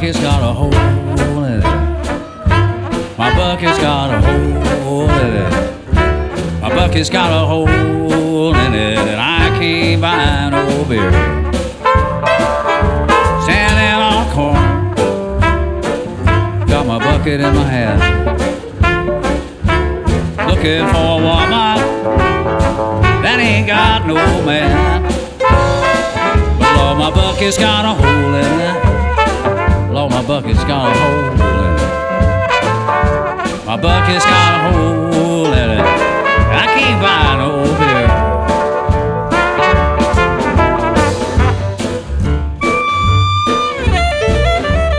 bucket's got a hole in it. My bucket's got a hole in it. My bucket's got a hole in it, and I can't buy no beer. Standing on a corner, got my bucket in my hand, looking for a woman that ain't got no man. But Lord, my bucket's got a hole in it. Lord, my bucket's got a hole in it. My bucket's got a hole